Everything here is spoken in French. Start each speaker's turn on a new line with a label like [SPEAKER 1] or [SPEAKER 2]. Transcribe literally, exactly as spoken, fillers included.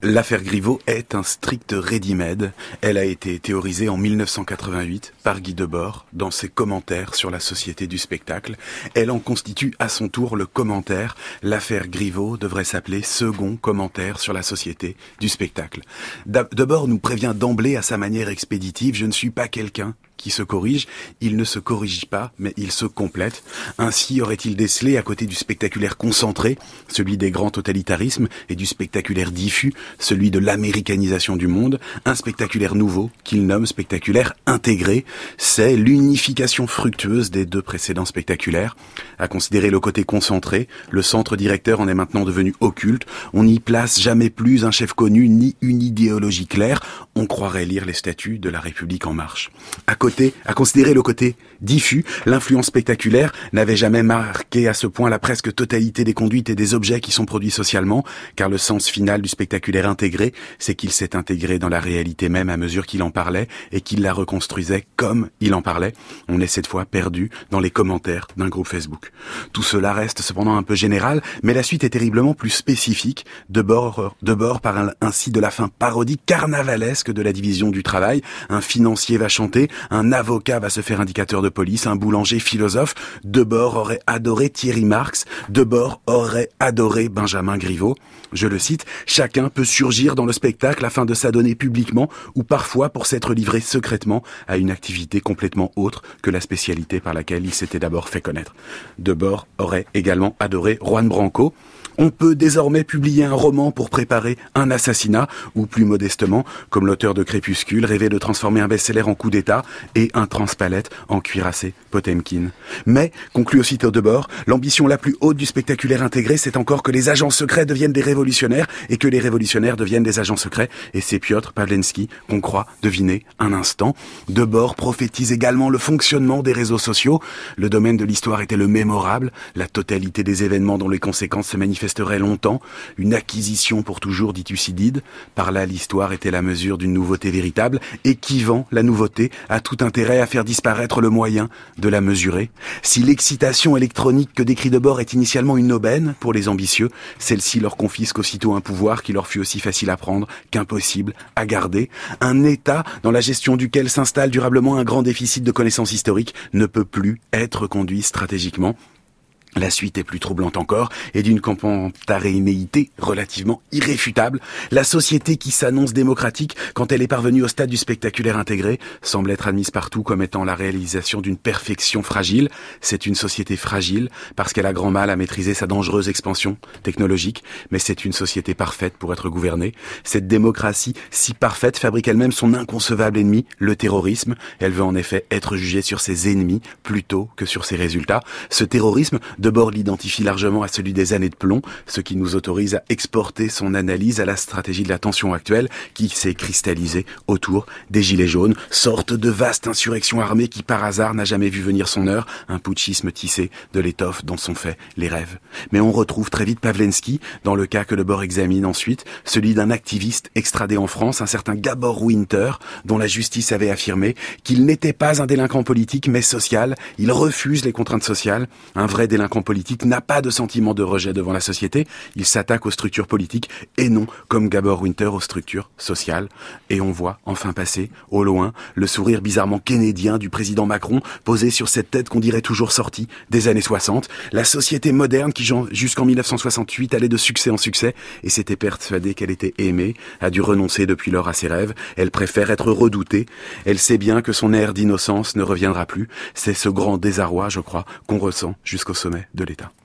[SPEAKER 1] L'affaire Griveaux est un strict ready-made. Elle a été théorisée en mille neuf cent quatre-vingt-huit par Guy Debord dans ses commentaires sur la société du spectacle. Elle en constitue à son tour le commentaire. L'affaire Griveaux devrait s'appeler second commentaire sur la société du spectacle. Debord nous prévient d'emblée à sa manière expéditive: je ne suis pas quelqu'un qui se corrige, il ne se corrige pas, mais il se complète. Ainsi aurait-il décelé, à côté du spectaculaire concentré, celui des grands totalitarismes, et du spectaculaire diffus, celui de l'américanisation du monde, un spectaculaire nouveau, qu'il nomme spectaculaire intégré. C'est l'unification fructueuse des deux précédents spectaculaires. À considérer le côté concentré, le centre directeur en est maintenant devenu occulte. On n'y place jamais plus un chef connu, ni une idéologie claire. On croirait lire les statuts de la République en marche. À côté À considérer le côté diffus, l'influence spectaculaire n'avait jamais marqué à ce point la presque totalité des conduites et des objets qui sont produits socialement, car le sens final du spectaculaire intégré, c'est qu'il s'est intégré dans la réalité même à mesure qu'il en parlait et qu'il la reconstruisait comme il en parlait. On est cette fois perdu dans les commentaires d'un groupe Facebook. Tout cela reste cependant un peu général, mais la suite est terriblement plus spécifique. Debord, Debord parle ainsi de la fin parodique carnavalesque de la division du travail. Un financier va chanter, un Un avocat va se faire indicateur de police, un boulanger philosophe. Debord aurait adoré Thierry Marx, Debord aurait adoré Benjamin Griveaux. Je le cite: chacun peut surgir dans le spectacle afin de s'adonner publiquement ou parfois pour s'être livré secrètement à une activité complètement autre que la spécialité par laquelle il s'était d'abord fait connaître. Debord aurait également adoré Juan Branco. On peut désormais publier un roman pour préparer un assassinat, ou plus modestement, comme l'auteur de Crépuscule, rêver de transformer un best-seller en coup d'état et un transpalette en cuirassé Potemkin. Mais, conclut aussitôt Debord, l'ambition la plus haute du spectaculaire intégré, c'est encore que les agents secrets deviennent des révolutionnaires et que les révolutionnaires deviennent des agents secrets. Et c'est Piotr Pawlenski qu'on croit deviner un instant. Debord prophétise également le fonctionnement des réseaux sociaux. Le domaine de l'histoire était le mémorable, la totalité des événements dont les conséquences se manifesteraient longtemps, une acquisition pour toujours, dit Thucydide. Par là, l'histoire était la mesure d'une nouveauté véritable, et qui vend la nouveauté a tout intérêt à faire disparaître le moyen de la mesurer. Si l'excitation électronique que décrit Debord est initialement une aubaine pour les ambitieux, celle-ci leur confisque aussitôt un pouvoir qui leur fut aussi facile à prendre qu'impossible à garder. Un État dans la gestion duquel s'installe durablement un grand déficit de connaissances historiques ne peut plus être conduit stratégiquement. La suite est plus troublante encore, et d'une complémentarité relativement irréfutable. La société qui s'annonce démocratique, quand elle est parvenue au stade du spectaculaire intégré, semble être admise partout comme étant la réalisation d'une perfection fragile. C'est une société fragile, parce qu'elle a grand mal à maîtriser sa dangereuse expansion technologique, mais c'est une société parfaite pour être gouvernée. Cette démocratie si parfaite fabrique elle-même son inconcevable ennemi, le terrorisme. Elle veut en effet être jugée sur ses ennemis, plutôt que sur ses résultats. Ce terrorisme, Debord l'identifie largement à celui des années de plomb, ce qui nous autorise à exporter son analyse à la stratégie de la tension actuelle qui s'est cristallisée autour des Gilets jaunes, sorte de vaste insurrection armée qui par hasard n'a jamais vu venir son heure, un putschisme tissé de l'étoffe dont sont faits les rêves. Mais on retrouve très vite Pawlenski dans le cas que Debord examine ensuite, celui d'un activiste extradé en France, un certain Gabor Winter, dont la justice avait affirmé qu'il n'était pas un délinquant politique mais social. Il refuse les contraintes sociales. Un vrai délinquant politique n'a pas de sentiment de rejet devant la société, il s'attaque aux structures politiques et non, comme Gabor Winter, aux structures sociales. Et on voit enfin passer, au loin, le sourire bizarrement kennedien du président Macron posé sur cette tête qu'on dirait toujours sortie des années soixante. La société moderne qui, jusqu'en mille neuf cent soixante-huit, allait de succès en succès et s'était persuadée qu'elle était aimée, a dû renoncer depuis lors à ses rêves. Elle préfère être redoutée. Elle sait bien que son air d'innocence ne reviendra plus. C'est ce grand désarroi, je crois, qu'on ressent jusqu'au sommet de l'État.